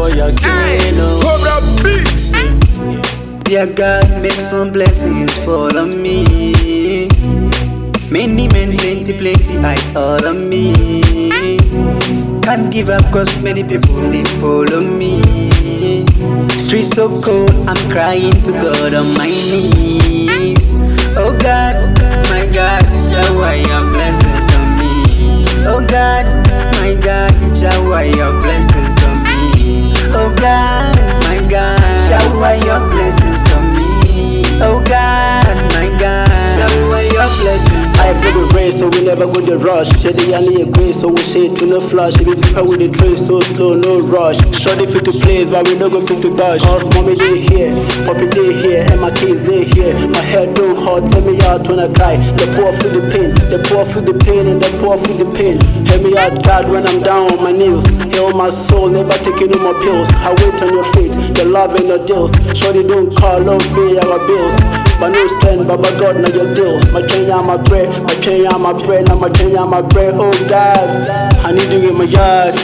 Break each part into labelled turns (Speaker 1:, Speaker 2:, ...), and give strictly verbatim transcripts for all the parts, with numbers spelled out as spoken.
Speaker 1: for your kingdom.
Speaker 2: Cobra beat.
Speaker 3: Dear God, make some blessings follow me. Many men, plenty, plenty eyes all on me. Can't give up cause many people they follow me. Streets so cold, I'm crying to God on my knees. Oh God, my God, shower your blessings on me. Oh God, my God, shower your blessings on me. Oh God, my God, shower your blessings on me. Oh God, my God, shower your blessings.
Speaker 1: Life no be race, so we never go the rush. Shade the only a grace, so we shade to no flush. If we prepare with the trace, so slow, no rush. Shorty fit to place, but we no go fit to dodge. Cause mommy they here, poppy they here, and my kids they here. My head don't hurt, tell me out when I cry. The poor feel the pain, the poor feel the pain, and the poor feel the pain. Hear me out, God, when I'm down on my knees. Heal my soul, never taking no more pills. I wait on your faith, your love and your deals. Shorty don't call, love pay our bills. But no stand, Baba God, now your deal. My Kenya, my bread, my Kenya, my bread, now my Kenya, my bread. Oh God, I need you in my yard.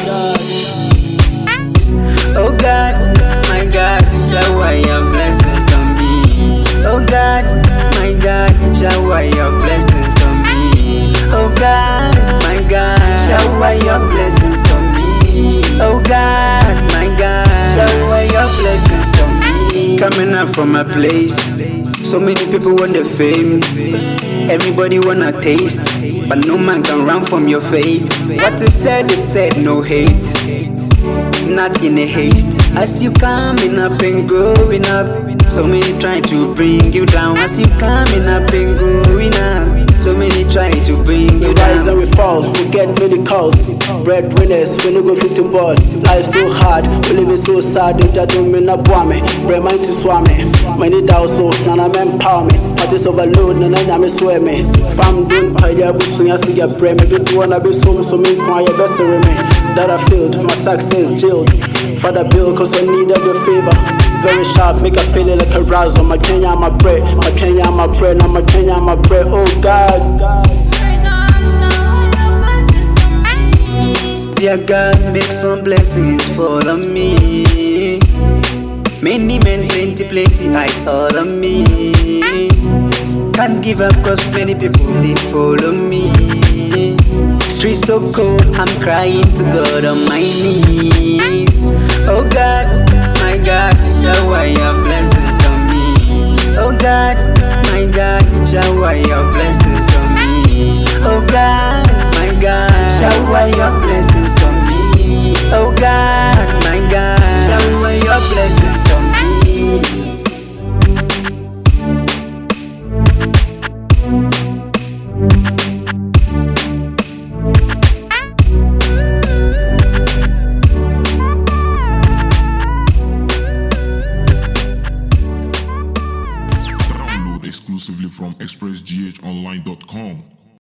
Speaker 3: Oh God, my God, shower your blessings on me. Oh God, my God, shower your blessings on me. Oh God, my God, shower your blessings on me. Oh God, my God, shower your blessings on me. Coming up from a place, so many people want the fame. Everybody wanna taste, but no man can run from your fate. What is said is said, no hate, not in a haste. As you coming up and growing up, so many try to bring you down. As you coming up and growing up, so many try to bring you
Speaker 1: We rise
Speaker 3: down.
Speaker 1: and we fall, we get many calls. Breadwinners, we no go fit to board. Life so hard, we living so sad. They just don't mean a boame. Bread mind to swam me. Money down so, nana men power me. Parties overload, nana nyame swear me. Fam don't tire, but soon as you get bread. Me don't wanna be so, so me cry your best to me. That I failed, my success jailed. Father Bill, cause I need of your favor. Very sharp, make I feel it like a razzle. My Kenya, my bread, my Kenya, my bread, now my Kenya, my bread. Oh God.
Speaker 3: Dear God, make some blessings follow me. Many men, plenty, plenty eyes all on me. Can't give up cause many people they follow me. Streets so cold, I'm crying to God on my knees. Oh God, my God, shower your blessings on me. Oh God, my God, shower your blessings on me. Oh God, my God, shower your blessings on me. Oh God.